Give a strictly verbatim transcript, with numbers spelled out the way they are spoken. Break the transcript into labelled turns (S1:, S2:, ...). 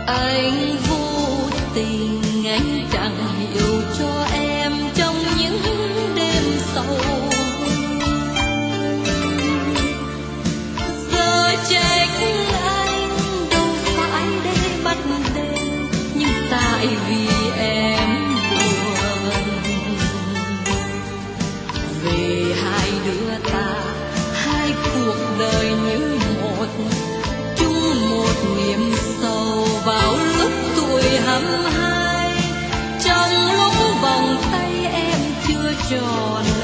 S1: Anh vô tình anh chẳng hiểu cho em trong những đêm sâu. Giờ trách anh đâu phải để bắt đền, nhưng tại vì em buồn. Về hai đứa ta, hai cuộc đời như một, chung một niềm sầu vào lúc tuổi hăm hai. Trong lúc vòng tay em chưa tròn